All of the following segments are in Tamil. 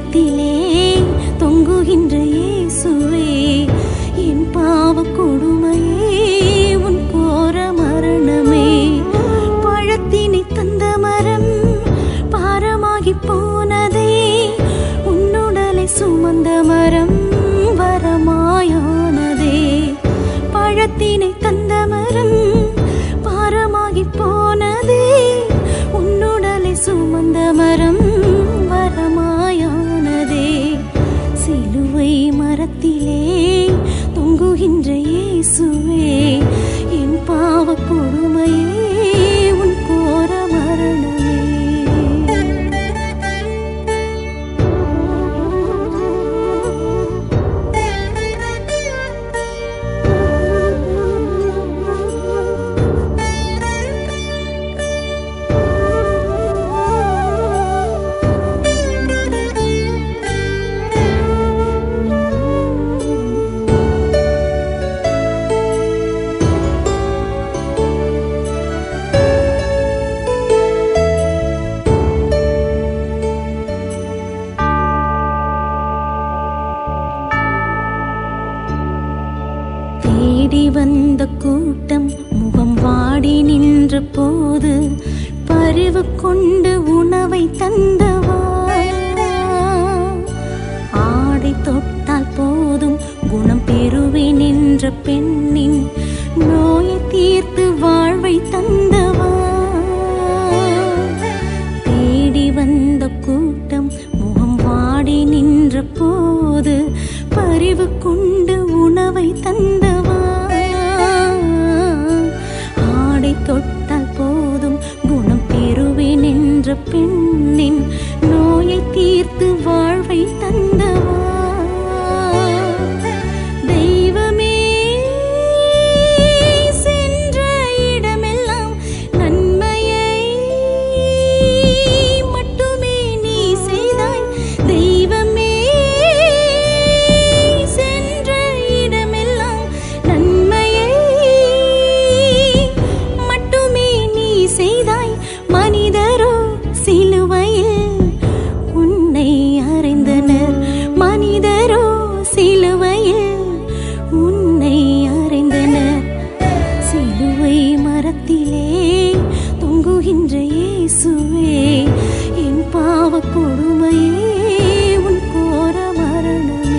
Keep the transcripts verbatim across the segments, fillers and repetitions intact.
மரத்திலே தொங்குகின்ற இயேசுவே, என் பாவ கொடுமையே உன் கோர மரணமே. பழத்தினை தந்த மரம் பாரமாகி போனதே, உன்னுடலை சுமந்த மரம் வரமாயானதே. பழத்தினை தந்த மரம் பாரமாகி போனதே, உன்னுடலை சுமந்த மரம் வரமாயானதே. சிலுவை மரத்திலே தொங்குகின்ற இயேசுவே, என் பாவ கொடுமையே உன் கோர மரணமே. தேடி வந்த கூட்டம் முகம் வாடி நின்ற போது, பரிவு கொண்டு உணவை தந்தவா. ஆடை தொட்டால் போதும் குணம் பெறுவேன் என்ற பெண்ணின் நோயை தீர்த்து வாழ்வை தந்தவா. தேடி வந்த கூட்டம் முகம் வாடி நின்ற போது, பரிவு கொண்டு உணவை தந்தவா. ஆடை தொட்டால் போதும் குணம் பெறுவேன் என்ற பெண்ணின் நோயை தீர்த்து வாழ்வை தந்தவா. தெய்வமே சென்ற இடமெல்லாம் நன்மையை மட்டுமே நீ செய்தாய். தெய்வமே மனிதரோ சிலுவையில் உன்னை அறைந்தனர். மனிதரோ சிலுவையில் உன்னை அறைந்தனர். சிலுவை மரத்திலே தொங்குகின்ற இயேசுவே, என் பாவ கொடுமையே உன் கோர மரணமே.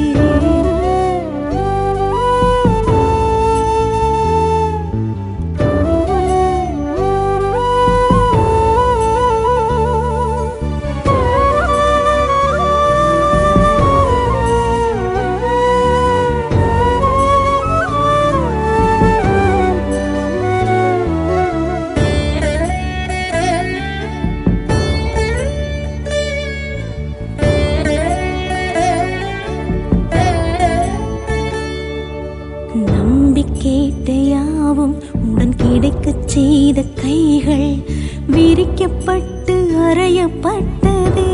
நம்பிக்கையாவும் உடன் கிடைக்கச் செய்த கைகள் விரிக்கப்பட்டு அறையப்பட்டதே.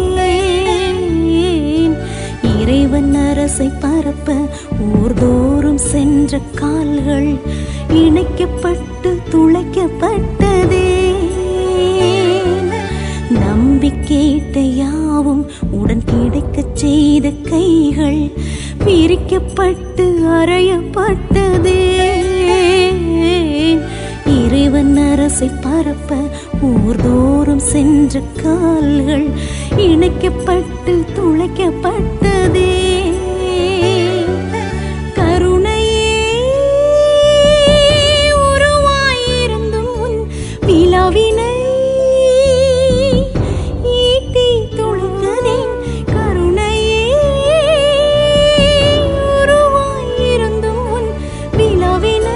இறைவன் அரசை பரப்ப ஊர்தோறும் சென்ற கால்கள் இணைக்கப்பட்டு துளைக்கப்பட்டதே. நம்பிக்கையாவும் உடன் கிடைக்கச் செய்த கைகள் விரிக்கப்பட்டு அறையப்பட்டதே. இறைவன் அரசை பரப்ப ஊர்தோறும் சென்ற கால்கள் இணைக்கப்பட்டு துளைக்கப்பட்டதே. கருணையே உருவாயிருந்தும் உன் விழாவினை ஈட்டி துளைத்ததேன். கருணையே உருவாயிருந்தும் உன் விழாவினை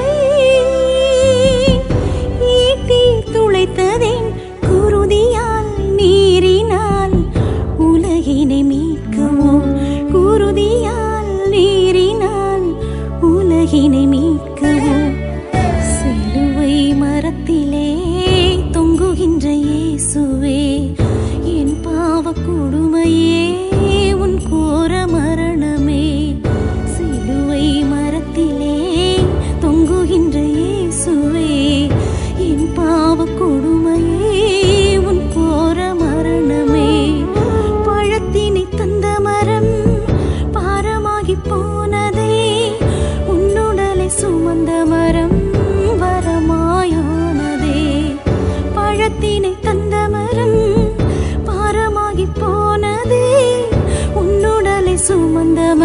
ஈட்டி துளைத்ததேன். குருதியால் நீரினால் உலகினை மீட்கவோ, குருதியால் நீரினால் உலகினை மீட்கவோ. சிலுவை மரத்திலே தொங்குகின்ற இயேசுவே, என் பாவ கொடுமையே உன் கோர மரணமே. சிலுவை மரத்திலே தொங்குகின்ற இயேசுவே, என் பாவ கொடுமையே உன் கோர மரணமே. பழத்தினை தந்த சுமந்த